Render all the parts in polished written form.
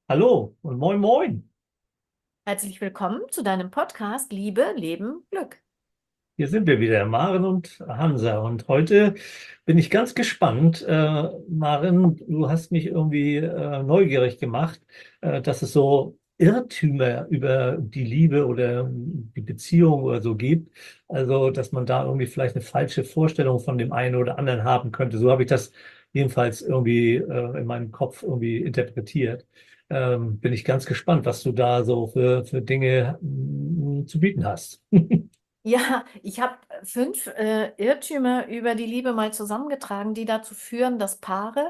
Hallo und moin moin. Herzlich willkommen zu deinem Podcast Liebe, Leben, Glück. Hier sind wir wieder, Maren und Hansa. Und heute bin ich ganz gespannt. Maren, du hast mich irgendwie neugierig gemacht, dass es so Irrtümer über die Liebe oder die Beziehung oder so gibt. Also, dass man da irgendwie vielleicht eine falsche Vorstellung von dem einen oder anderen haben könnte. So habe ich das jedenfalls irgendwie in meinem Kopf irgendwie interpretiert. Bin ich ganz gespannt, was du da so für Dinge zu bieten hast. Ja, ich habe fünf Irrtümer über die Liebe mal zusammengetragen, die dazu führen, dass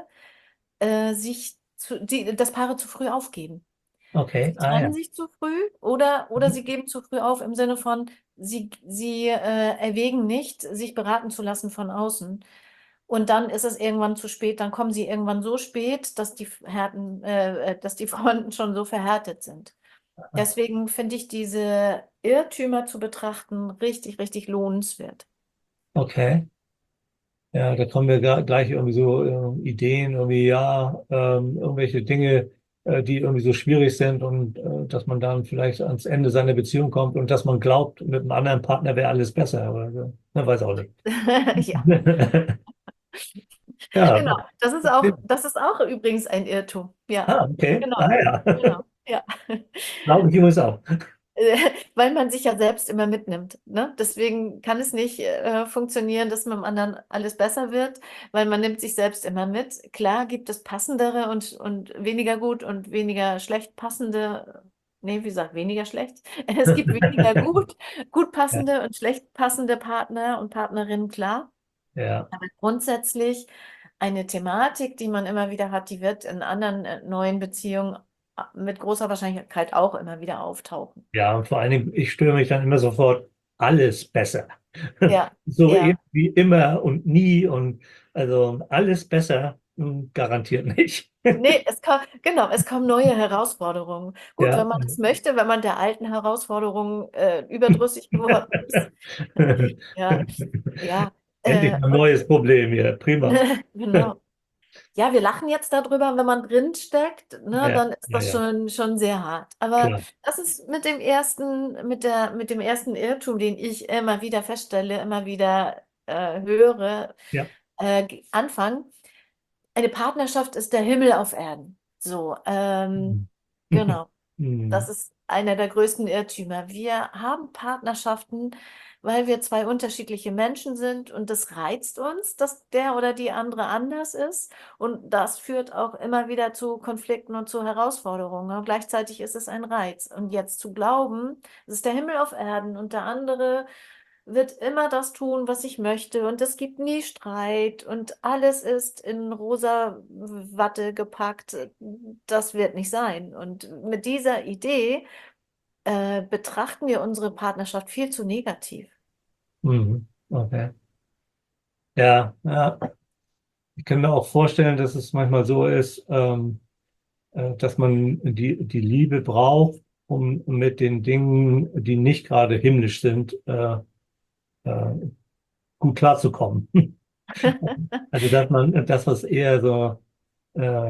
dass Paare zu früh aufgeben. Okay, Sie ah trennen ja. sich zu früh oder Mhm. sie geben zu früh auf im Sinne von, sie erwägen nicht, sich beraten zu lassen von außen. Und dann ist es irgendwann zu spät, dann kommen sie irgendwann so spät, dass die Fronten schon so verhärtet sind. Deswegen finde ich diese Irrtümer zu betrachten richtig, richtig lohnenswert. Okay, ja, da kommen wir gleich irgendwie so Ideen, irgendwie ja, irgendwelche Dinge, die irgendwie so schwierig sind und dass man dann vielleicht ans Ende seiner Beziehung kommt und dass man glaubt, mit einem anderen Partner wäre alles besser oder so. Man weiß auch nicht. Ja, Ja, genau. Das ist auch übrigens ein Irrtum. Ja, okay, genau. ah ja, Genau. Ja. glaube ich übrigens auch. Weil man sich ja selbst immer mitnimmt, ne? Deswegen kann es nicht funktionieren, dass mit dem anderen alles besser wird, weil man nimmt sich selbst immer mit. Klar gibt es passendere und weniger gut und weniger schlecht passende, nee, wie gesagt, weniger schlecht. Es gibt weniger gut Ja, passende und schlecht passende Partner und Partnerinnen, klar. ja, Aber grundsätzlich eine Thematik, die man immer wieder hat, die wird in anderen neuen Beziehungen mit großer Wahrscheinlichkeit auch immer wieder auftauchen. ja, und vor allen Dingen, ich störe mich dann immer sofort, alles besser. Ja, So ja. wie immer und nie und also alles besser, garantiert nicht. Nee, genau, es kommen neue Herausforderungen. Gut, Ja. wenn man das möchte, wenn man der alten Herausforderung überdrüssig geworden ist. Ja, ja, Endlich ein und neues Problem hier. Prima. genau. Ja, wir lachen jetzt darüber, wenn man drin steckt, ne, Ja, dann ist ja, das ja, schon sehr hart. Aber klar. das ist mit dem ersten Irrtum, den ich immer wieder feststelle, immer wieder höre, Ja. Anfang. Eine Partnerschaft ist der Himmel auf Erden. So, Mhm. genau. Das Mhm. ist einer der größten Irrtümer. Wir haben Partnerschaften, weil wir zwei unterschiedliche Menschen sind und das reizt uns, dass der oder die andere anders ist. Und das führt auch immer wieder zu Konflikten und zu Herausforderungen. Und gleichzeitig ist es ein Reiz. Und jetzt zu glauben, es ist der Himmel auf Erden und der andere wird immer das tun, was ich möchte. Und es gibt nie Streit und alles ist in rosa Watte gepackt. Das wird nicht sein. Und mit dieser Idee betrachten wir unsere Partnerschaft viel zu negativ. Mhm. Okay. Ja, ja. Ich kann mir auch vorstellen, dass es manchmal so ist, dass man die Liebe braucht, um mit den Dingen, die nicht gerade himmlisch sind, äh, gut klarzukommen. Also dass man das, was eher so, äh,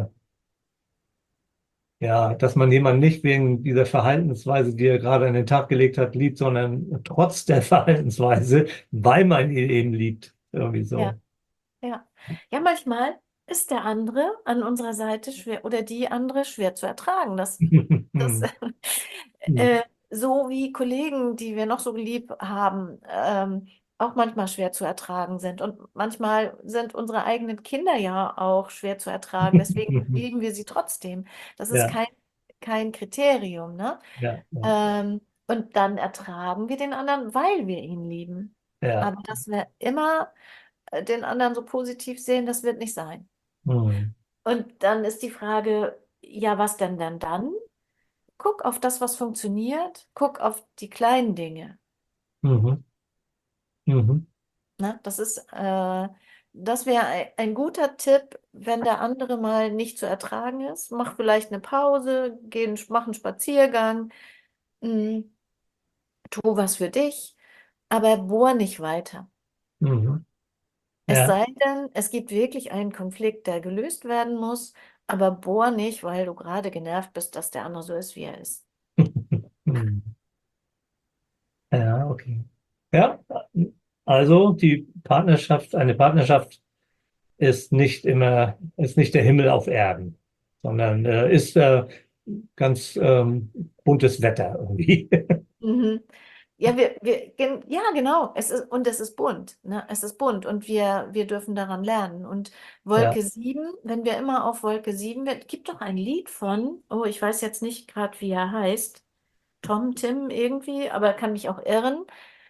ja, dass man jemanden nicht wegen dieser Verhaltensweise, die er gerade an den Tag gelegt hat, liebt, sondern trotz der Verhaltensweise, weil man ihn eben liebt. Irgendwie Ja, so. ja. Ja, manchmal ist der andere an unserer Seite schwer oder die andere schwer zu ertragen. Das äh, so wie Kollegen, die wir noch so lieb haben, auch manchmal schwer zu ertragen sind. Und manchmal sind unsere eigenen Kinder ja auch schwer zu ertragen. Deswegen lieben wir sie trotzdem. Das ist Ja, kein Kriterium, ne? ja, ja, Und dann ertragen wir den anderen, weil wir ihn lieben. ja. Aber dass wir immer den anderen so positiv sehen, das wird nicht sein. Mhm. Und dann ist die Frage, ja, was denn dann? Guck auf das, was funktioniert. Guck auf die kleinen Dinge. Mhm. Mhm. Ne? Das wäre ein guter Tipp, wenn der andere mal nicht zu ertragen ist. Mach vielleicht eine Pause, mach einen Spaziergang, mm, tu was für dich, aber bohr nicht weiter. Mhm. Es Ja. sei denn, es gibt wirklich einen Konflikt, der gelöst werden muss. Aber bohr nicht, weil du gerade genervt bist, dass der andere so ist, wie er ist. Hm. Ja, okay. Ja, also eine Partnerschaft ist nicht der Himmel auf Erden, sondern ist ganz buntes Wetter irgendwie. Mhm. Ja, ja, genau. Es ist bunt, ne? Es ist bunt und wir dürfen daran lernen. Und Ja, Wolke 7, wenn wir immer auf Wolke 7, gibt doch ein Lied von, oh, ich weiß jetzt nicht gerade, wie er heißt, Tim irgendwie, aber kann mich auch irren.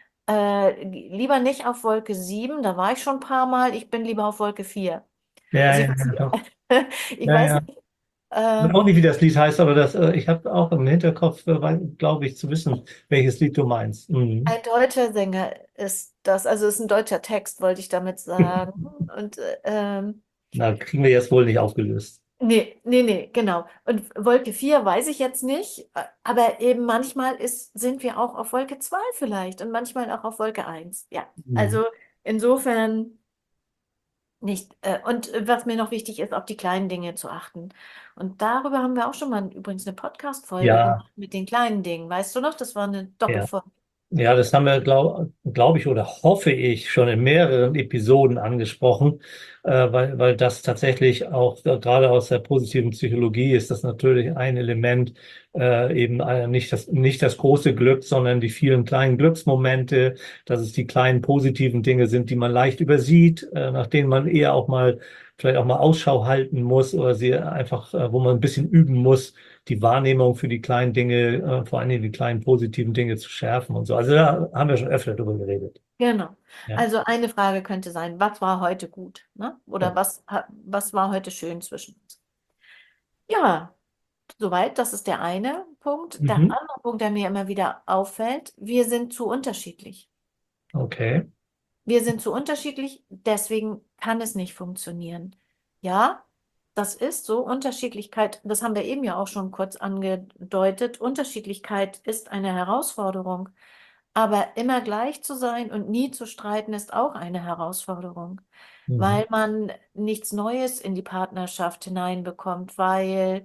Lieber nicht auf Wolke 7, da war ich schon ein paar Mal, ich bin lieber auf Wolke 4. ja, Also ja, ja, doch. ich Ja, weiß ja. nicht, Ich weiß auch nicht, wie das Lied heißt, aber ich habe auch im Hinterkopf, glaube ich, zu wissen, welches Lied du meinst. Mhm. ein deutscher Sänger ist das, also es ist ein deutscher Text, wollte ich damit sagen. Und Na, kriegen wir jetzt wohl nicht aufgelöst. nee, genau. Und Wolke 4 weiß ich jetzt nicht, aber eben manchmal sind wir auch auf Wolke 2 vielleicht und manchmal auch auf Wolke 1. Ja, Mhm. also insofern nicht. Und was mir noch wichtig ist, auf die kleinen Dinge zu achten. Und darüber haben wir auch schon mal übrigens eine Podcast-Folge Ja, gemacht mit den kleinen Dingen. Weißt du noch? Das war eine ja. Doppelfolge. Ja, das haben wir, glaub ich, oder hoffe ich, schon in mehreren Episoden angesprochen, weil das tatsächlich auch, gerade aus der positiven Psychologie ist das natürlich ein Element, eben nicht das große Glück, sondern die vielen kleinen Glücksmomente, dass es die kleinen positiven Dinge sind, die man leicht übersieht, nach denen man eher auch mal, vielleicht auch mal Ausschau halten muss oder sie einfach, wo man ein bisschen üben muss, die Wahrnehmung für die kleinen Dinge, vor allen Dingen die kleinen positiven Dinge zu schärfen und so. Also da haben wir schon öfter drüber geredet. Genau. Ja, Also eine Frage könnte sein, was war heute gut, ne? ja. Oder was war heute schön zwischen uns? Ja, soweit, das ist der eine Punkt. Der Mhm. andere Punkt, der mir immer wieder auffällt, wir sind zu unterschiedlich. Okay. Wir sind zu unterschiedlich, deswegen kann es nicht funktionieren. Ja, das ist so. Unterschiedlichkeit, das haben wir eben ja auch schon kurz angedeutet. Unterschiedlichkeit ist eine Herausforderung. Aber immer gleich zu sein und nie zu streiten, ist auch eine Herausforderung, Mhm. weil man nichts Neues in die Partnerschaft hineinbekommt, weil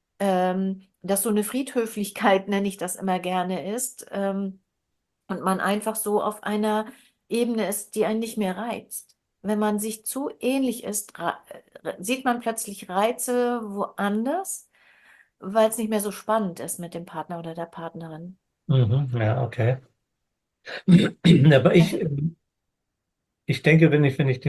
das so eine Friedhöflichkeit, nenne ich das immer gerne, ist. Und man einfach so auf einer Ebene ist, die einen nicht mehr reizt. Wenn man sich zu ähnlich ist, sieht man plötzlich Reize woanders, weil es nicht mehr so spannend ist mit dem Partner oder der Partnerin. Mhm. Ja, okay. Aber ich denke, wenn ich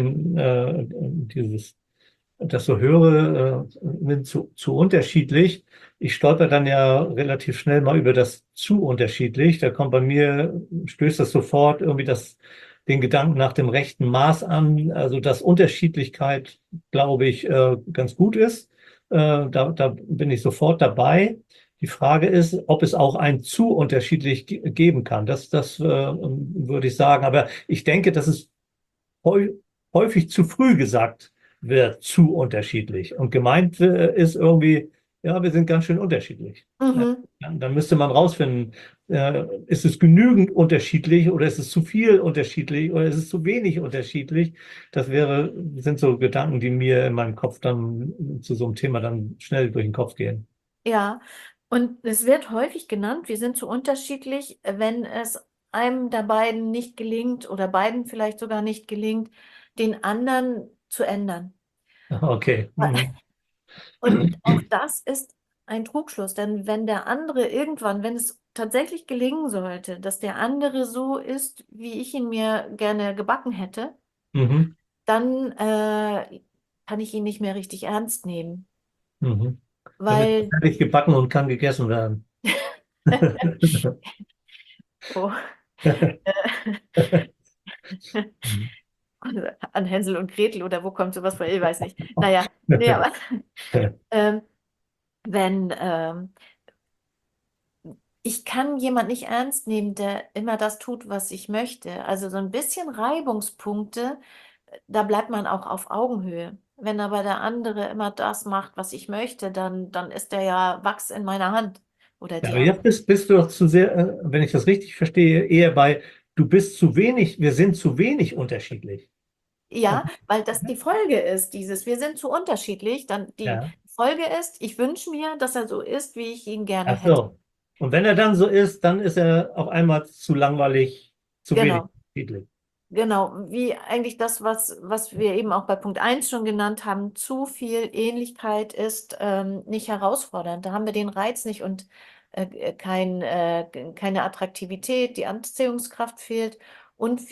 das so höre, sind zu unterschiedlich. Ich stolper dann ja relativ schnell mal über das zu unterschiedlich. Da kommt bei mir, stößt das sofort irgendwie den Gedanken nach dem rechten Maß an. Also, dass Unterschiedlichkeit, glaube ich, ganz gut ist. Da bin ich sofort dabei. Die Frage ist, ob es auch ein zu unterschiedlich geben kann. Das würde ich sagen. Aber ich denke, dass es häu häufig zu früh gesagt wird, zu unterschiedlich. Und gemeint ist irgendwie, ja, wir sind ganz schön unterschiedlich. Ja, Mhm. dann müsste man rausfinden, ist es genügend unterschiedlich oder ist es zu viel unterschiedlich oder ist es zu wenig unterschiedlich? Sind so Gedanken, die mir in meinem Kopf dann zu so einem Thema dann schnell durch den Kopf gehen. Ja, und es wird häufig genannt, wir sind so unterschiedlich, wenn es einem der beiden nicht gelingt oder beiden vielleicht sogar nicht gelingt, den anderen zu ändern. Okay. Mhm. Und auch das ist ein Trugschluss, denn wenn der andere irgendwann, wenn es tatsächlich gelingen sollte, dass der andere so ist, wie ich ihn mir gerne gebacken hätte, Mhm. dann kann ich ihn nicht mehr richtig ernst nehmen, Mhm. Dann ist es weil fertig gebacken und kann gegessen werden. oh, an Hänsel und Gretel oder wo kommt sowas vor? Ich weiß nicht. Naja, nee, aber ähm, wenn ich kann jemand nicht ernst nehmen, der immer das tut, was ich möchte. Also so ein bisschen Reibungspunkte, da bleibt man auch auf Augenhöhe. Wenn aber der andere immer das macht, was ich möchte, dann ist der ja Wachs in meiner Hand oder Ja, die aber jetzt andere. bist du doch zu sehr, wenn ich das richtig verstehe, eher bei, du bist zu wenig, wir sind zu wenig unterschiedlich. Ja, weil das die Folge ist, dieses, wir sind zu unterschiedlich. Dann die Ja. Folge ist, ich wünsche mir, dass er so ist, wie ich ihn gerne Ach hätte. so. Und wenn er dann so ist, dann ist er auf einmal zu langweilig, zu wenig Genau. unterschiedlich. Genau, wie eigentlich das, was wir eben auch bei Punkt eins schon genannt haben, zu viel Ähnlichkeit ist nicht herausfordernd. Da haben wir den Reiz nicht und keine Attraktivität, die Anziehungskraft fehlt und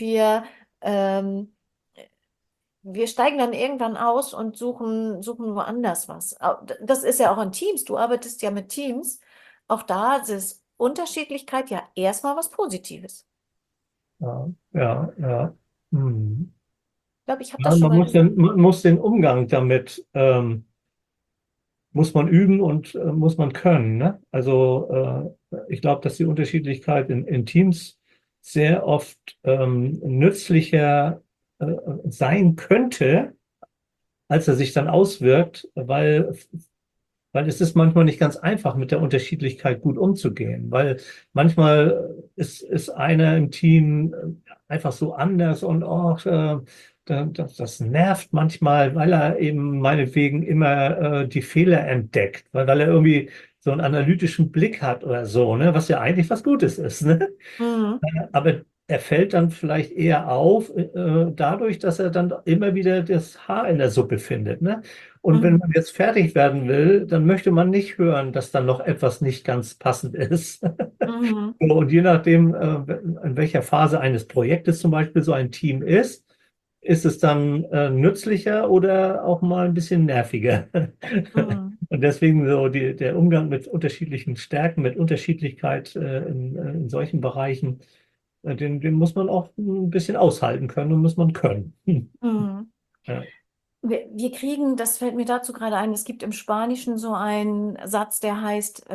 wir steigen dann irgendwann aus und suchen woanders was. Das ist ja auch in Teams, du arbeitest ja mit Teams. Auch da ist Unterschiedlichkeit ja erstmal was Positives. Ja, ja, ja. Hm. Ich glaube, ich habe Ja, das schon mal gesagt. Man muss den Umgang damit, muss man üben und muss man können, ne? Also ich glaube, dass die Unterschiedlichkeit in Teams sehr oft nützlicher sein könnte, als er sich dann auswirkt, weil es ist manchmal nicht ganz einfach, mit der Unterschiedlichkeit gut umzugehen, weil manchmal ist einer im Team einfach so anders und das nervt manchmal, weil er eben meinetwegen immer die Fehler entdeckt, weil er irgendwie so einen analytischen Blick hat oder so, ne, was ja eigentlich was Gutes ist, ne? Mhm. Aber er fällt dann vielleicht eher auf, dadurch, dass er dann immer wieder das Haar in der Suppe findet, ne? Und wenn Mhm. man jetzt fertig werden will, dann möchte man nicht hören, dass dann noch etwas nicht ganz passend ist. Mhm. So, und je nachdem, in welcher Phase eines Projektes zum Beispiel so ein Team ist es dann nützlicher oder auch mal ein bisschen nerviger. Mhm. Und deswegen so der Umgang mit unterschiedlichen Stärken, mit Unterschiedlichkeit in solchen Bereichen, den muss man auch ein bisschen aushalten können und muss man können. Mhm. Ja. Wir kriegen, das fällt mir dazu gerade ein, es gibt im Spanischen so einen Satz, der heißt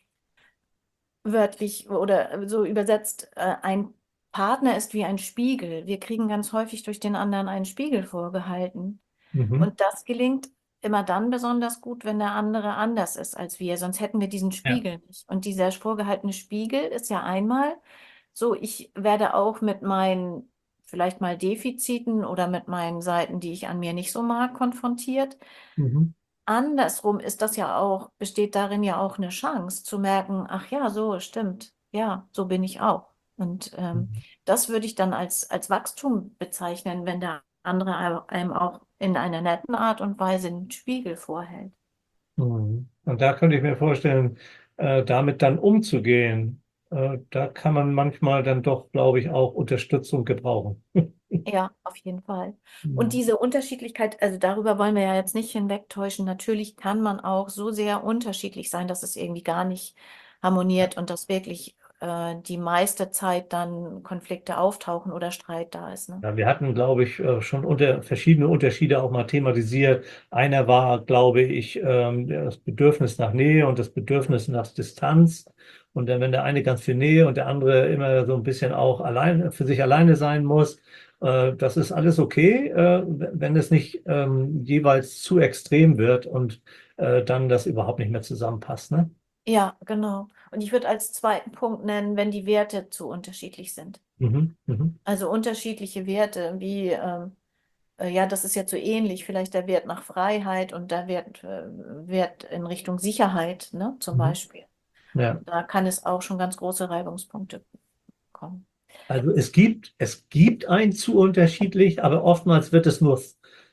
wörtlich oder so übersetzt, ein Partner ist wie ein Spiegel. Wir kriegen ganz häufig durch den anderen einen Spiegel vorgehalten. Mhm. Und das gelingt immer dann besonders gut, wenn der andere anders ist als wir, sonst hätten wir diesen Ja. Spiegel nicht. Und dieser vorgehaltene Spiegel ist ja einmal so, ich werde auch mit meinen vielleicht mal Defiziten oder mit meinen Seiten, die ich an mir nicht so mag, konfrontiert. Mhm. Andersrum ist das ja auch, besteht darin ja auch eine Chance zu merken, ach ja, so stimmt, ja, so bin ich auch. Und Mhm. das würde ich dann als Wachstum bezeichnen, wenn der andere einem auch in einer netten Art und Weise einen Spiegel vorhält. Mhm. Und da könnte ich mir vorstellen, damit dann umzugehen, da kann man manchmal dann doch, glaube ich, auch Unterstützung gebrauchen. Ja, auf jeden Fall. Und Mhm. diese Unterschiedlichkeit, also darüber wollen wir ja jetzt nicht hinwegtäuschen. Natürlich kann man auch so sehr unterschiedlich sein, dass es irgendwie gar nicht harmoniert und dass wirklich die meiste Zeit dann Konflikte auftauchen oder Streit da ist, ne? Ja, wir hatten, glaube ich, schon verschiedene Unterschiede auch mal thematisiert. Einer war, glaube ich, das Bedürfnis nach Nähe und das Bedürfnis nach Distanz. Und dann, wenn der eine ganz viel Nähe und der andere immer so ein bisschen auch allein, für sich alleine sein muss, das ist alles okay, wenn es nicht jeweils zu extrem wird und dann das überhaupt nicht mehr zusammenpasst, ne? Ja, genau. Und ich würde als zweiten Punkt nennen, wenn die Werte zu unterschiedlich sind. Mhm, mhm. Also unterschiedliche Werte, wie ja, das ist jetzt so ähnlich, vielleicht der Wert nach Freiheit und der Wert in Richtung Sicherheit, ne, zum Mhm. Beispiel. Ja. Da kann es auch schon ganz große Reibungspunkte kommen. Also es gibt ein zu unterschiedlich, aber oftmals wird es nur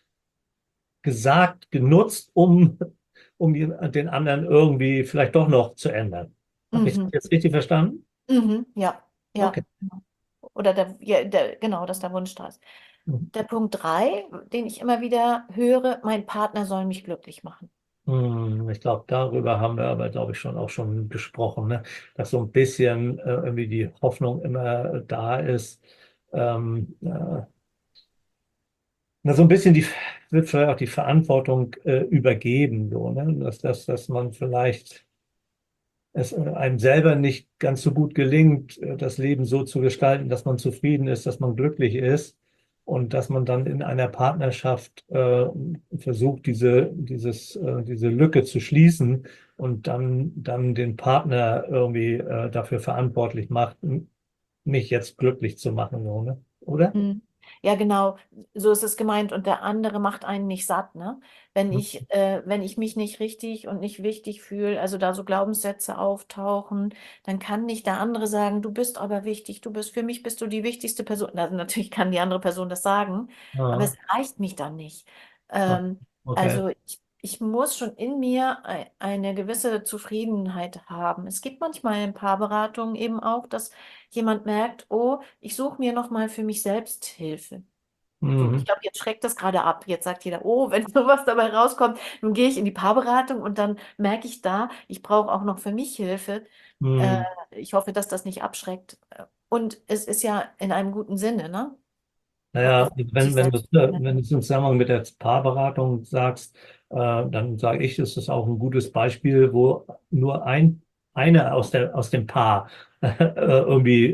gesagt, genutzt, um den anderen irgendwie vielleicht doch noch zu ändern. Habe ich das Mhm. jetzt richtig verstanden? Mhm. Ja, Okay. ja. Genau. Oder genau, dass der Wunsch da ist. Mhm. Der Punkt drei, den ich immer wieder höre, mein Partner soll mich glücklich machen. Ich glaube, darüber haben wir aber, glaube ich, auch schon gesprochen, ne? Dass so ein bisschen irgendwie die Hoffnung immer da ist. Na, so ein bisschen wird vielleicht auch die Verantwortung übergeben, so, ne? Dass man vielleicht es einem selber nicht ganz so gut gelingt, das Leben so zu gestalten, dass man zufrieden ist, dass man glücklich ist und dass man dann in einer Partnerschaft versucht, diese Lücke zu schließen und dann den Partner irgendwie dafür verantwortlich macht, mich jetzt glücklich zu machen, so, ne? Oder? Ja, genau, so ist es gemeint. Und der andere macht einen nicht satt, ne? Wenn ich mich nicht richtig und nicht wichtig fühle, also da so Glaubenssätze auftauchen, dann kann nicht der andere sagen, du bist aber wichtig, für mich bist du die wichtigste Person. Also natürlich kann die andere Person das sagen, aber Ja, es erreicht mich dann nicht. ja, Ähm, okay. also ich muss schon in mir eine gewisse Zufriedenheit haben. Es gibt manchmal in Paarberatungen eben auch, dass jemand merkt, oh, ich suche mir nochmal für mich selbst Hilfe. So, ich Mhm. glaube, jetzt schreckt das gerade ab. Jetzt sagt jeder, oh, wenn sowas dabei rauskommt, nun gehe ich in die Paarberatung und dann merke ich da, ich brauche auch noch für mich Hilfe. Äh, Mhm. Ich hoffe, dass das nicht abschreckt. Und es ist ja in einem guten Sinne, ne? Naja, Sich wenn du, selbst wenn kennen. du es im Zusammenhang mit der Paarberatung sagst, dann sage ich, ist es auch ein gutes Beispiel, wo nur einer aus dem Paar irgendwie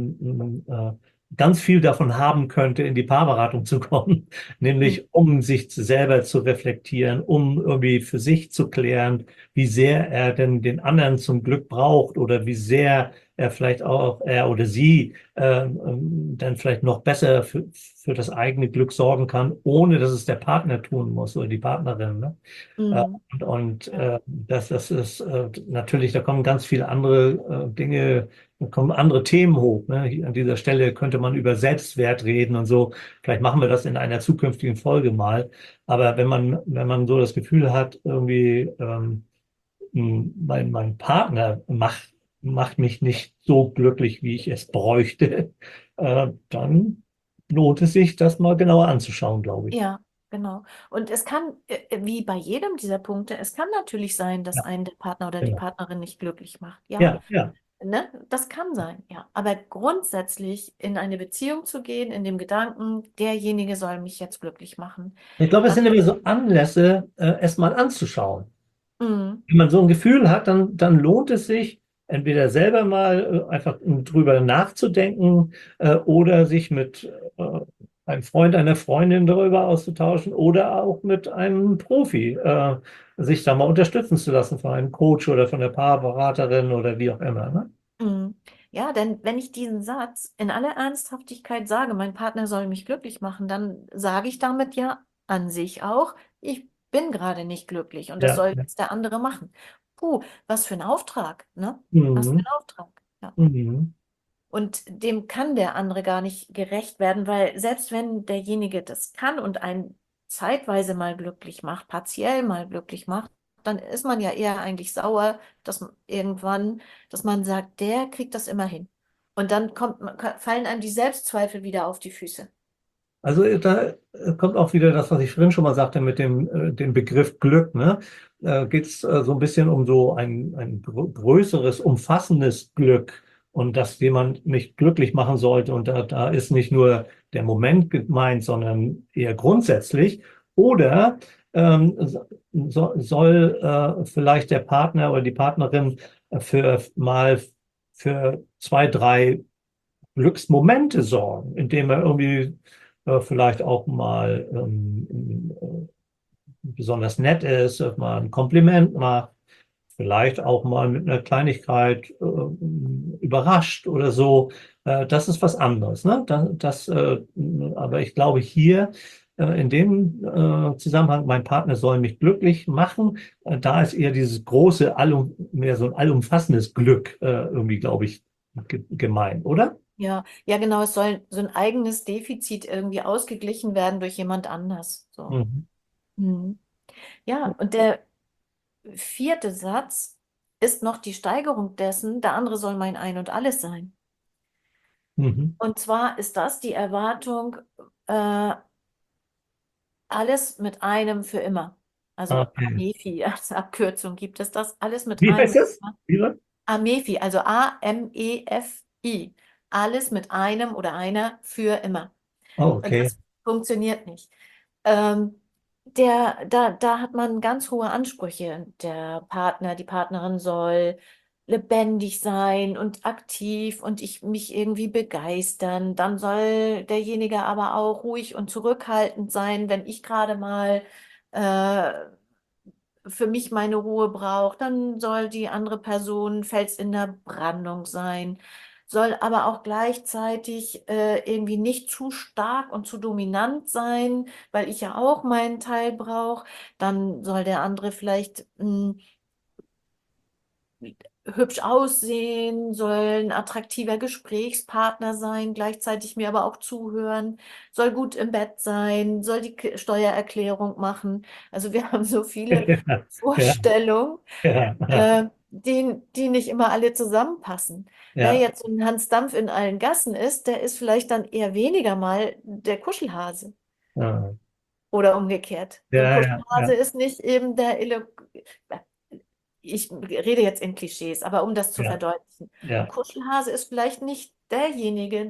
ganz viel davon haben könnte, in die Paarberatung zu kommen, Hm. nämlich um sich selber zu reflektieren, um irgendwie für sich zu klären, wie sehr er denn den anderen zum Glück braucht oder wie sehr er vielleicht auch, er oder sie, dann vielleicht noch besser für das eigene Glück sorgen kann, ohne dass es der Partner tun muss oder die Partnerin. Ne? Hm. Ja. Das ist natürlich, da kommen ganz viele andere Dinge, da kommen andere Themen hoch. Ne? Hier an dieser Stelle könnte man über Selbstwert reden und so. Vielleicht machen wir das in einer zukünftigen Folge mal. Aber wenn man so das Gefühl hat, irgendwie, mein Partner macht mich nicht so glücklich, wie ich es bräuchte, dann lohnt es sich, das mal genauer anzuschauen, glaube ich. Ja, genau. Und es kann, wie bei jedem dieser Punkte, es kann natürlich sein, dass Ja, einen der Partner oder die genau. Partnerin nicht glücklich macht. Ja, Ja, ja. ne? Das kann sein, ja. Aber grundsätzlich in eine Beziehung zu gehen, in dem Gedanken, derjenige soll mich jetzt glücklich machen. Ich glaube, es Dann, sind immer so Anlässe, es mal anzuschauen. mm, Wenn man so ein Gefühl hat, dann lohnt es sich, entweder selber mal einfach drüber nachzudenken oder sich mit einem Freund, einer Freundin darüber auszutauschen oder auch mit einem Profi, sich da mal unterstützen zu lassen von einem Coach oder von der Paarberaterin oder wie auch immer. Ne? mm. Ja, denn wenn ich diesen Satz in aller Ernsthaftigkeit sage, mein Partner soll mich glücklich machen, dann sage ich damit ja an sich auch, ich bin gerade nicht glücklich und das Ja. soll Ja. jetzt der andere machen. Puh, was für ein Auftrag, ne? Was für Mhm. ein Auftrag. Ja. Mhm. Und dem kann der andere gar nicht gerecht werden, weil selbst wenn derjenige das kann und einen zeitweise mal glücklich macht, partiell mal glücklich macht, dann ist man ja eher eigentlich sauer, dass man irgendwann, dass man sagt, der kriegt das immer hin. Und dann fallen einem die Selbstzweifel wieder auf die Füße. Also da kommt auch wieder das, was ich vorhin schon mal sagte mit dem Begriff Glück. Ne? Geht es so ein bisschen um so ein größeres, umfassendes Glück und dass jemand mich glücklich machen sollte. Und da ist nicht nur der Moment gemeint, sondern eher grundsätzlich. Oder soll vielleicht der Partner oder die Partnerin mal für zwei, drei Glücksmomente sorgen, indem er irgendwie vielleicht auch mal besonders nett ist, mal ein Kompliment macht, vielleicht auch mal mit einer Kleinigkeit überrascht oder so. Das ist was anderes. Ne? Aber ich glaube hier in dem Zusammenhang, mein Partner soll mich glücklich machen, da ist eher dieses große, mehr so ein allumfassendes Glück irgendwie, glaube ich, gemeint, oder? Ja, ja, genau, es soll so ein eigenes Defizit irgendwie ausgeglichen werden durch jemand anders. So. Mhm. Hm. Ja, und der vierte Satz ist noch die Steigerung dessen, der andere soll mein Ein und Alles sein. Mhm. Und zwar ist das die Erwartung, äh, alles mit einem für immer. Also Okay. AMEFI als Abkürzung gibt es das, alles mit Wie einem heißt für es? immer. Wie war? AMEFI, also AMEFI. Alles mit einem oder einer für immer. Oh, Und okay. das funktioniert nicht. Da hat man ganz hohe Ansprüche. Der Partner, die Partnerin soll lebendig sein und aktiv und ich mich irgendwie begeistern. Dann soll derjenige aber auch ruhig und zurückhaltend sein, wenn ich gerade mal äh, für mich meine Ruhe brauche. Dann soll die andere Person Fels in der Brandung sein. soll aber auch gleichzeitig irgendwie nicht zu stark und zu dominant sein, weil ich ja auch meinen Teil brauche. Dann soll der andere vielleicht hübsch aussehen, soll ein attraktiver Gesprächspartner sein, gleichzeitig mir aber auch zuhören, soll gut im Bett sein, soll die Steuererklärung machen. Also wir haben so viele Ja, Vorstellungen, ja, ja, die nicht immer alle zusammenpassen. Wer ja, jetzt so ein Hans Dampf in allen Gassen ist, der ist vielleicht dann eher weniger mal der Kuschelhase. ja, Oder umgekehrt. So ein ja, ja, Kuschelhase ja, ist nicht eben der ich rede jetzt in Klischees, aber um das zu ja, verdeutlichen. Ein ja. Kuschelhase ist vielleicht nicht derjenige,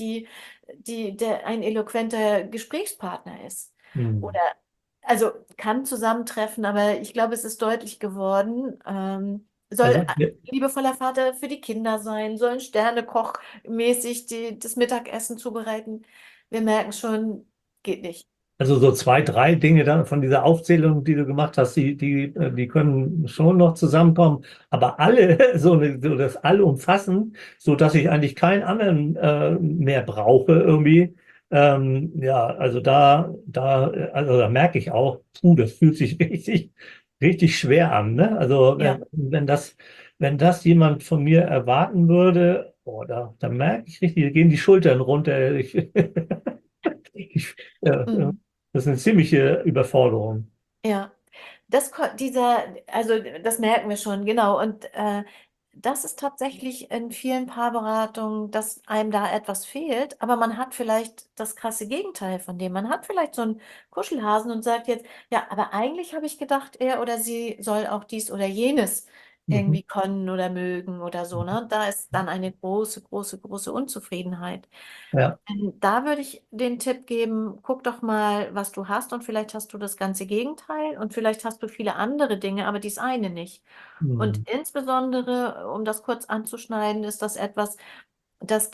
der ein eloquenter Gesprächspartner ist. Hm. Oder, also kann zusammentreffen, aber ich glaube, es ist deutlich geworden. Soll Also, ein liebevoller Vater für die Kinder sein, soll ein Sternekoch mäßig das Mittagessen zubereiten. Wir merken schon, geht nicht. also so zwei, drei Dinge dann von dieser Aufzählung, die du gemacht hast, die können schon noch zusammenkommen, aber alle, so das allumfassend, so dass ich eigentlich keinen anderen mehr brauche irgendwie. Ja, also also da merke ich auch, das fühlt sich richtig schwer an, ne? Also Ja. wenn das jemand von mir erwarten würde, oh, da merke ich richtig, da gehen die Schultern runter. Ich, Mhm. das ist eine ziemliche Überforderung. Ja, also das merken wir schon, genau. Und das ist tatsächlich in vielen Paarberatungen, dass einem da etwas fehlt, aber man hat vielleicht das krasse Gegenteil von dem. Man hat vielleicht so einen Kuschelhasen und sagt jetzt, ja, aber eigentlich habe ich gedacht, er oder sie soll auch dies oder jenes Mhm. irgendwie können oder mögen oder so, ne? Da ist dann eine große, große, große Unzufriedenheit. Ja. Da würde ich den Tipp geben, guck doch mal, was du hast und vielleicht hast du das ganze Gegenteil und vielleicht hast du viele andere Dinge, aber dies eine nicht. Und Mhm. insbesondere, um das kurz anzuschneiden, ist das etwas, dass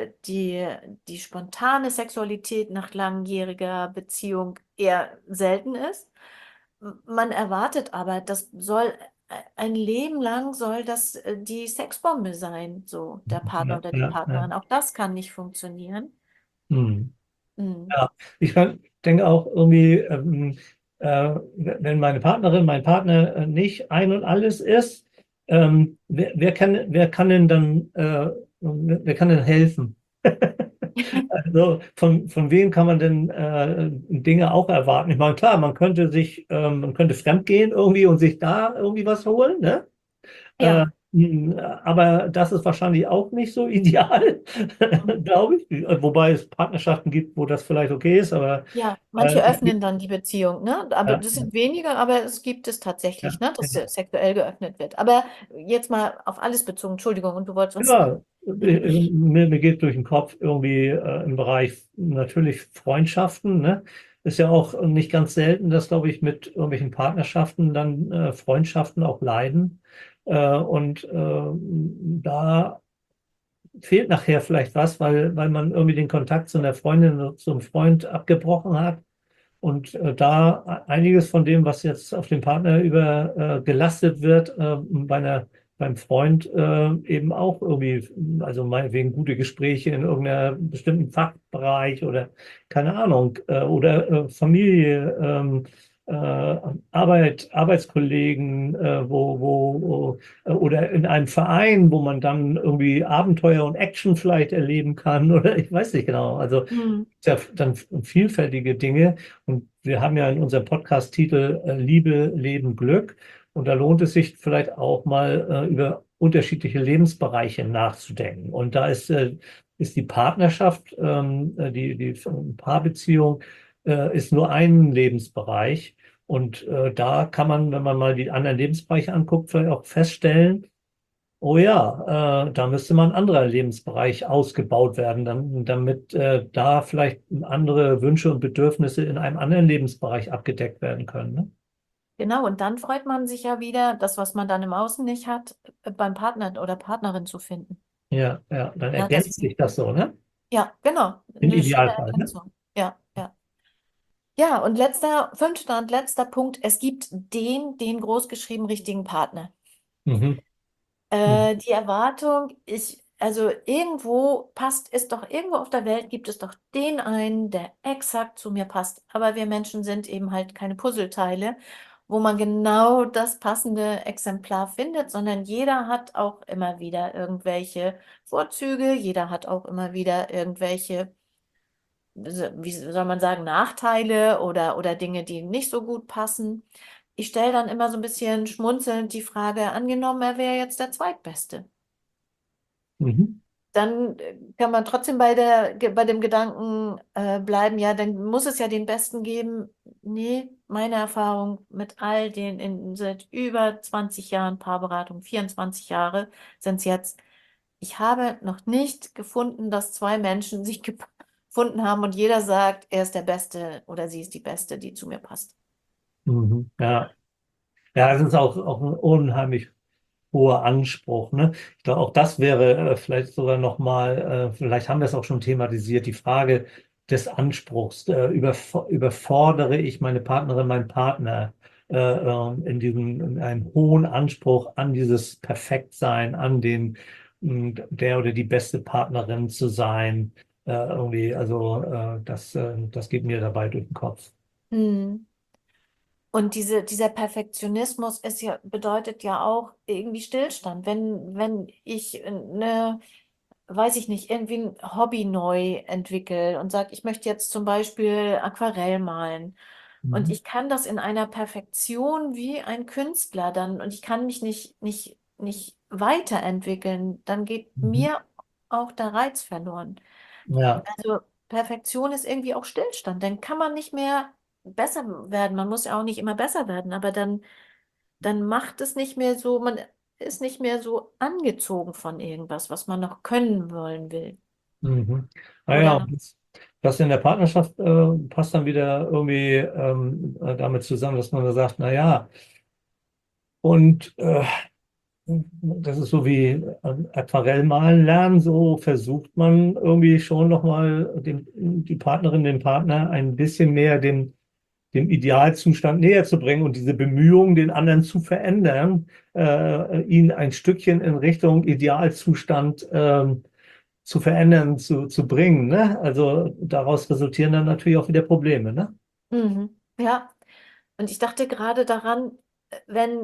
die spontane Sexualität nach langjähriger Beziehung eher selten ist. Man erwartet aber, das soll ein Leben lang soll das die Sexbombe sein, so der Partner Ja, oder die ja, ja. Partnerin. Auch das kann nicht funktionieren. Mhm. Mhm. Ja, denke auch irgendwie, wenn meine Partnerin, mein Partner nicht ein und alles ist, wer kann denn dann, wer kann denn helfen? Also von wem kann man denn Dinge auch erwarten? Ich meine, klar, man könnte fremdgehen irgendwie und sich da irgendwie was holen, ne? Äh, Ja, aber das ist wahrscheinlich auch nicht so ideal, mhm. glaube ich. Wobei es Partnerschaften gibt, wo das vielleicht okay ist, aber Ja, äh, manche öffnen dann die Beziehung, ne? Aber ja, das sind wenige, aber es gibt es tatsächlich, ja, ne? Dass sexuell geöffnet wird. Aber jetzt mal auf alles bezogen, Entschuldigung, und du wolltest was sagen. ja, mir geht durch den Kopf irgendwie im Bereich natürlich Freundschaften, ne? Ist ja auch nicht ganz selten, dass, glaube ich, mit irgendwelchen Partnerschaften dann Freundschaften auch leiden. Da fehlt nachher vielleicht was, weil man irgendwie den Kontakt zu einer Freundin oder zum Freund abgebrochen hat. Und da einiges von dem, was jetzt auf den Partner gelastet wird, beim Freund eben auch irgendwie, also meinetwegen gute Gespräche in irgendeinem bestimmten Fachbereich oder keine Ahnung, oder Familie, Arbeitskollegen, oder in einem Verein, wo man dann irgendwie Abenteuer und Action vielleicht erleben kann oder ich weiß nicht genau. Also Mhm. ja dann vielfältige Dinge. Und wir haben ja in unserem Podcast-Titel Liebe, Leben, Glück. Und da lohnt es sich vielleicht auch mal über unterschiedliche Lebensbereiche nachzudenken. Und ist die Partnerschaft, die Paarbeziehung, ist nur ein Lebensbereich. Und da kann man, wenn man mal die anderen Lebensbereiche anguckt, vielleicht auch feststellen, oh ja, da müsste mal ein anderer Lebensbereich ausgebaut werden, damit da vielleicht andere Wünsche und Bedürfnisse in einem anderen Lebensbereich abgedeckt werden können. Ne? Genau, und dann freut man sich ja wieder, das, was man dann im Außen nicht hat, beim Partner oder Partnerin zu finden. Ja, ja, dann Ja, ergänzt sich das so, ne? ja, genau. Im Eine schöne Idealfall, ne? Ergänzung. Ja, ja. Ja, und fünfter und letzter Punkt, es gibt den großgeschrieben richtigen Partner. Mhm. Mhm. Die Erwartung, also irgendwo passt es doch, irgendwo auf der Welt gibt es doch den einen, der exakt zu mir passt. Aber wir Menschen sind eben halt keine Puzzleteile, wo man genau das passende Exemplar findet, sondern jeder hat auch immer wieder irgendwelche Vorzüge, jeder hat auch immer wieder irgendwelche, wie soll man sagen, Nachteile oder Dinge, die nicht so gut passen. Ich stelle dann immer so ein bisschen schmunzelnd die Frage, angenommen, er wäre jetzt der Zweitbeste. Mhm. Dann kann man trotzdem bei dem Gedanken bleiben, ja, dann muss es ja den Besten geben. Nee, meine Erfahrung mit all den seit über 20 Jahren Paarberatung, 24 Jahre sind es jetzt, ich habe noch nicht gefunden, dass zwei Menschen sich gefunden haben und jeder sagt, er ist der Beste oder sie ist die Beste, die zu mir passt. Mhm. Ja. Ja, es ist auch ein unheimlich hoher Anspruch, ne? Ich glaube, auch das wäre vielleicht sogar nochmal, vielleicht haben wir es auch schon thematisiert, die Frage des Anspruchs. Überfordere ich meine Partnerin, meinen Partner in einem hohen Anspruch an dieses Perfektsein, an der oder die beste Partnerin zu sein? Irgendwie, also das geht mir dabei durch den Kopf. Hm. Und dieser Perfektionismus bedeutet ja auch irgendwie Stillstand. Wenn ich weiß ich nicht, irgendwie ein Hobby neu entwickle und sage, ich möchte jetzt zum Beispiel Aquarell malen. Und Mhm. ich kann das in einer Perfektion wie ein Künstler dann und ich kann mich nicht weiterentwickeln, dann geht Mhm. mir auch der Reiz verloren. Ja. Also Perfektion ist irgendwie auch Stillstand. Dann kann man nicht mehr besser werden. Man muss ja auch nicht immer besser werden, aber dann macht es nicht mehr so, man ist nicht mehr so angezogen von irgendwas, was man noch können wollen will. Mhm. Naja, Oder und das in der Partnerschaft passt dann wieder irgendwie damit zusammen, dass man da sagt, naja, und das ist so wie Aquarellmalen lernen, so versucht man irgendwie schon nochmal die Partnerin, den Partner ein bisschen mehr dem Idealzustand näher zu bringen und diese Bemühungen, den anderen zu verändern, ihn ein Stückchen in Richtung Idealzustand zu verändern, zu bringen. Ne? Also daraus resultieren dann natürlich auch wieder Probleme. Ne? ja, und ich dachte gerade daran, wenn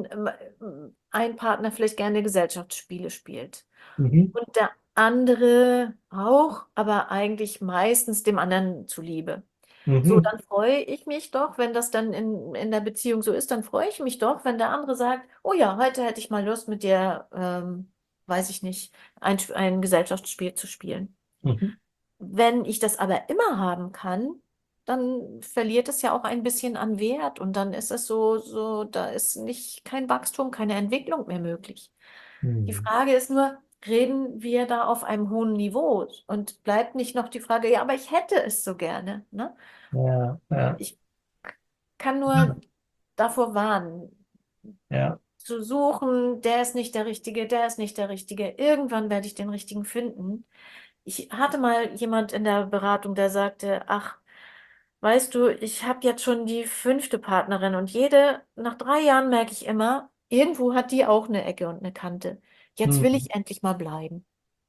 ein Partner vielleicht gerne Gesellschaftsspiele spielt Mhm. und der andere auch, aber eigentlich meistens dem anderen zuliebe. So, Mhm. dann freue ich mich doch, wenn das dann in der Beziehung so ist, dann freue ich mich doch, wenn der andere sagt, oh ja, heute hätte ich mal Lust mit dir, weiß ich nicht, ein Gesellschaftsspiel zu spielen. Mhm. Wenn ich das aber immer haben kann, dann verliert es ja auch ein bisschen an Wert und dann ist es da ist nicht kein Wachstum, keine Entwicklung mehr möglich. Die Mhm. Frage ist nur, reden wir da auf einem hohen Niveau und bleibt nicht noch die Frage, ja, aber ich hätte es so gerne, ne? Ja, ja, Ich kann nur davor warnen, ja. zu suchen, der ist nicht der Richtige, der ist nicht der Richtige. Irgendwann werde ich den Richtigen finden. Ich hatte mal jemand in der Beratung, der sagte, ach, weißt du, ich habe jetzt schon die fünfte Partnerin und nach 3 Jahren merke ich immer, irgendwo hat die auch eine Ecke und eine Kante. Jetzt will Mhm. ich endlich mal bleiben.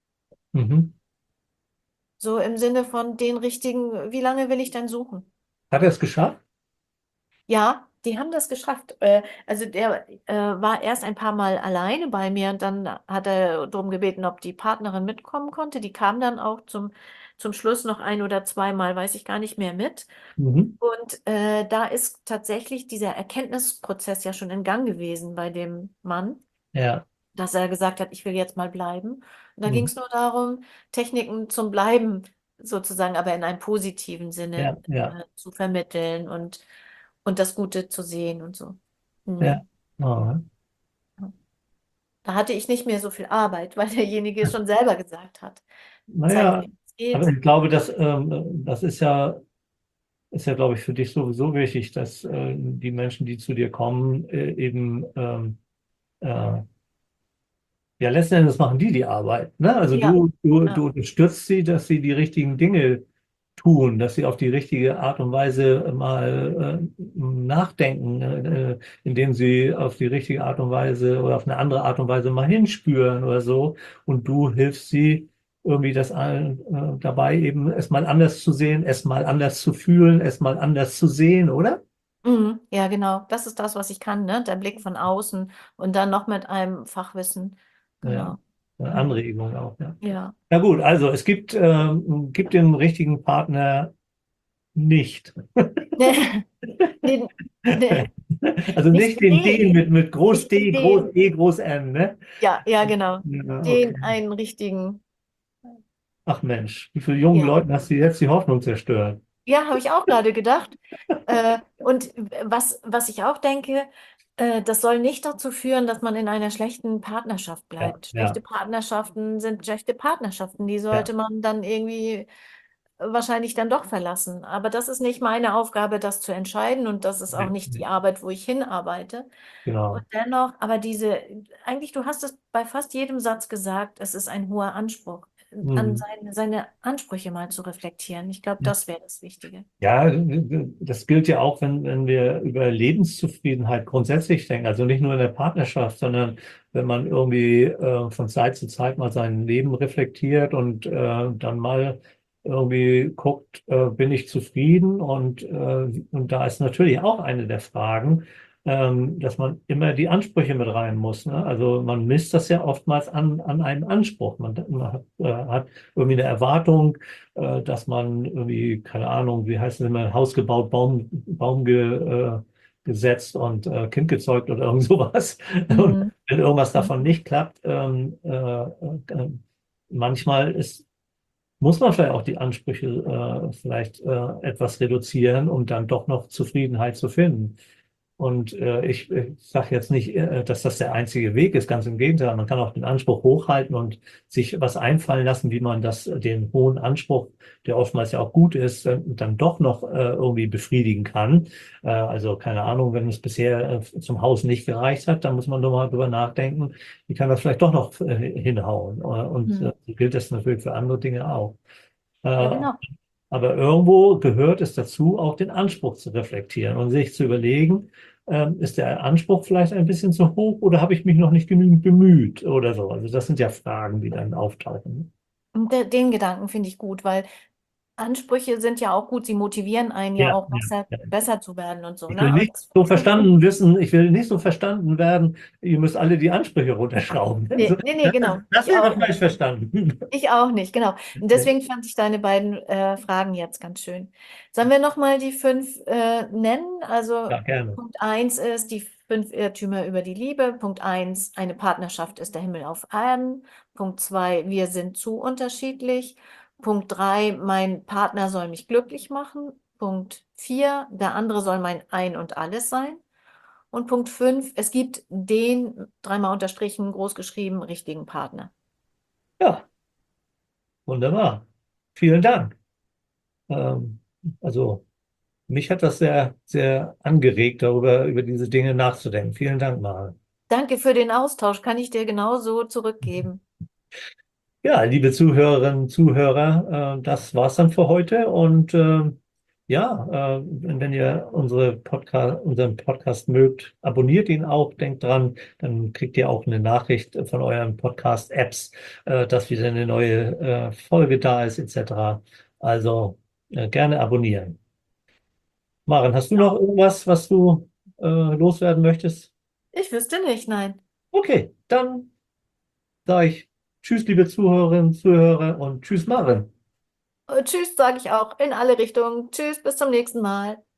Mhm. So im Sinne von den richtigen, wie lange will ich denn suchen? Hat er es geschafft? Ja, die haben das geschafft. Also der war erst ein paar Mal alleine bei mir und dann hat er darum gebeten, ob die Partnerin mitkommen konnte. Die kam dann auch zum Schluss noch ein oder zweimal, weiß ich gar nicht mehr mit. Mhm. Und da ist tatsächlich dieser Erkenntnisprozess ja schon in Gang gewesen bei dem Mann, Ja. dass er gesagt hat, ich will jetzt mal bleiben. Und da ging Mhm. es nur darum, Techniken zum Bleiben sozusagen, aber in einem positiven Sinne Ja, ja, zu vermitteln und das Gute zu sehen und so. ja. Hm. Ah. Da hatte ich nicht mehr so viel Arbeit, weil derjenige schon selber gesagt hat, zeig Naja, mir, wie es aber geht. ich glaube, das ist ja, glaube ich, für dich sowieso wichtig, dass die Menschen, die zu dir kommen, eben äh, ja, letzten Endes machen die Arbeit. Ne? Also Ja, du ja. unterstützt sie, dass sie die richtigen Dinge tun, dass sie auf die richtige Art und Weise mal nachdenken, indem sie auf die richtige Art und Weise oder auf eine andere Art und Weise mal hinspüren oder so. Und du hilfst sie irgendwie dabei, eben es mal anders zu sehen, es mal anders zu fühlen, es mal anders zu sehen, oder? Mhm. Ja, genau. Das ist das, was ich kann, ne? Der Blick von außen und dann noch mit einem Fachwissen. Ja, Genau. eine Ja. Anregung auch, ja. Ja. Na gut, also es gibt den richtigen Partner nicht. Den, den, Also nicht nicht den D den, mit Groß nicht D, Groß den. E, Groß N, ne? Ja, ja, genau. Ja, okay. Den einen richtigen. Ach Mensch, wie viele jungen Ja. Leuten hast du jetzt die Hoffnung zerstört? Ja, habe ich auch gerade gedacht. Und was ich auch denke, das soll nicht dazu führen, dass man in einer schlechten Partnerschaft Ja, bleibt. Schlechte ja, Partnerschaften sind schlechte Partnerschaften. Die ja. sollte man dann irgendwie wahrscheinlich dann doch verlassen. Aber das ist nicht meine Aufgabe, das zu entscheiden. Und das ist auch Nee, nicht die nee, Arbeit, wo ich hinarbeite. Und genau. dennoch, aber eigentlich, du hast es bei fast jedem Satz gesagt, es ist ein hoher Anspruch, an Mhm. seine Ansprüche mal zu reflektieren. Ich glaube, das wäre das Wichtige. Ja, das gilt ja auch, wenn wir über Lebenszufriedenheit grundsätzlich denken. Also nicht nur in der Partnerschaft, sondern wenn man irgendwie von Zeit zu Zeit mal sein Leben reflektiert und dann mal irgendwie guckt, bin ich zufrieden? Und da ist natürlich auch eine der Fragen, dass man immer die Ansprüche mit rein muss. Ne? Also man misst das ja oftmals an einem Anspruch. Man hat irgendwie eine Erwartung, dass man irgendwie, keine Ahnung, wie heißt es immer, Haus gebaut, gesetzt und Kind gezeugt oder irgend sowas. Und Mhm. wenn irgendwas Mhm. davon nicht klappt, manchmal muss man vielleicht auch die Ansprüche vielleicht etwas reduzieren, um dann doch noch Zufriedenheit zu finden. Und ich sage jetzt nicht, dass das der einzige Weg ist, ganz im Gegenteil. Man kann auch den Anspruch hochhalten und sich was einfallen lassen, wie man den hohen Anspruch, der oftmals ja auch gut ist, dann doch noch irgendwie befriedigen kann. Also keine Ahnung, wenn es bisher zum Haus nicht gereicht hat, dann muss man doch mal drüber nachdenken, wie kann das vielleicht doch noch hinhauen. Und Mhm. so gilt das natürlich für andere Dinge auch. Ja, Äh, genau. aber irgendwo gehört es dazu, auch den Anspruch zu reflektieren und sich zu überlegen, ist der Anspruch vielleicht ein bisschen zu hoch oder habe ich mich noch nicht genügend bemüht oder so. Also das sind ja Fragen, die dann auftauchen. Und den Gedanken finde ich gut, weil Ansprüche sind ja auch gut, sie motivieren einen ja Ja, auch ja, besser, ja. besser zu werden und so, Ich will ne? Und nicht so verstanden wissen, ich will nicht so verstanden werden, ihr müsst alle die Ansprüche runterschrauben. Also, nee, nee, nee, genau. das Ich wäre auch falsch nicht. verstanden. Ich auch nicht, genau. Und deswegen fand ich deine beiden Fragen jetzt ganz schön. Sollen wir nochmal die fünf nennen? Also Ja, gerne. Punkt eins ist die 5 Irrtümer über die Liebe. Punkt eins, eine Partnerschaft ist der Himmel auf Erden. Punkt zwei, wir sind zu unterschiedlich. Punkt drei, mein Partner soll mich glücklich machen. Punkt vier, der andere soll mein Ein und Alles sein. Und Punkt fünf, es gibt den, dreimal unterstrichen, groß geschrieben, richtigen Partner. Ja, wunderbar. Vielen Dank. Ähm, also. Mich hat das sehr, sehr angeregt, über diese Dinge nachzudenken. Vielen Dank, Maren. Danke für den Austausch, kann ich dir genauso zurückgeben. Ja, liebe Zuhörerinnen und Zuhörer, das war's dann für heute. Und ja, wenn ihr unseren Podcast mögt, abonniert ihn auch. Denkt dran, dann kriegt ihr auch eine Nachricht von euren Podcast-Apps, dass wieder eine neue Folge da ist, etc. Also gerne abonnieren. Maren, hast du noch Ja. irgendwas, was du loswerden möchtest? Ich wüsste nicht, nein. Okay, dann sage ich Tschüss, liebe Zuhörerinnen, Zuhörer und Tschüss, Maren. Tschüss, sage ich auch in alle Richtungen. Tschüss, bis zum nächsten Mal.